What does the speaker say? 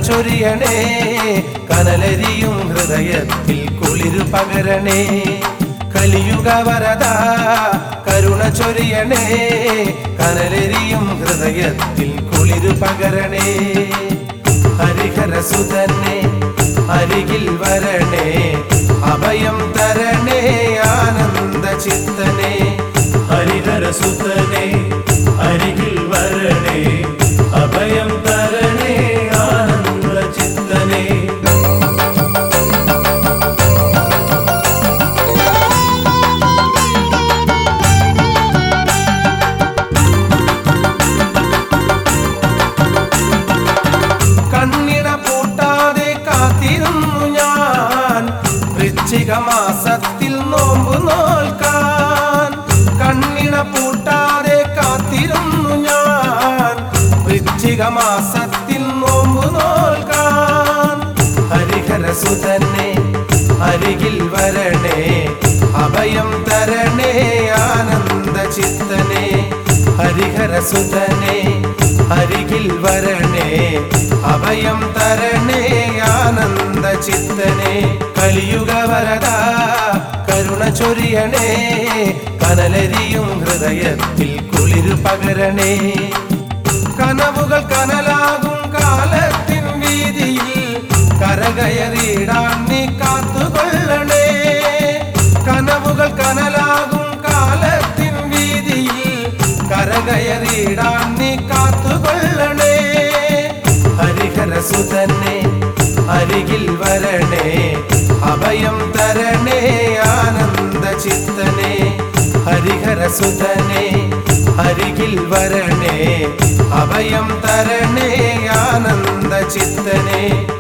ചൊരിയണേ കനലരിയും ഹൃദയത്തിൽ കുളിരു പകരണേ കലിയുഗ വരദാ കരുണ ചൊരിയണേ കനലരിയും ഹൃദയത്തിൽ കുളിരു പകരണേ ഹരിഹര സുതനെ അരികിൽ വരണേ അഭയം തരണേ ആനന്ദ ചിത്തനെ ഹരിഹര സുതനെ അരികിൽ വരണേ അഭയം തരണേ ആനന്ദ ചിത്തനെ മാസത്തിൽ നോമ്പ് നോൽക്കാൻ കണ്ണിണ പൂട്ടാതെ കാത്തിരുന്നു ഞാൻ വൃശ്ചിക മാസത്തിൽ നോമ്പ് നോൽക്കാൻ ഹരിഹര സുതനെ അരികിൽ വരണേ അഭയം തരണേ ആനന്ദ ചിത്തനെ ഹരിഹര സുതനെ അരികിൽ വരണേ അഭയം തരണേ ആനന്ദ ചിത്തനെ കലിയുഗ വരദാ കരുണ ചൊരിയണേ കനലരിയും ഹൃദയത്തിൽ കുളിരു പകരണേ കനവുകൾ കനലാകും കാലത്തിൻ വീതിയിൽ കരകയറിയിടാൻ നീ കാത്തുകൊള്ളണേ കനവുകൾ കനലാകും കാലത്തിൻ വീതിയിൽ കരകയറിയിടാൻ നീ കാത്തുകൊള്ളണേ ഹരിഹര സുതനെ അരികിൽ വരണേ അഭയം തരണേ ആനന്ദ ചിത്തനെ ഹരിഹര സുതനെ അരികിൽ വരണേ അഭയം തരണേ ആനന്ദ ചിത്തനെ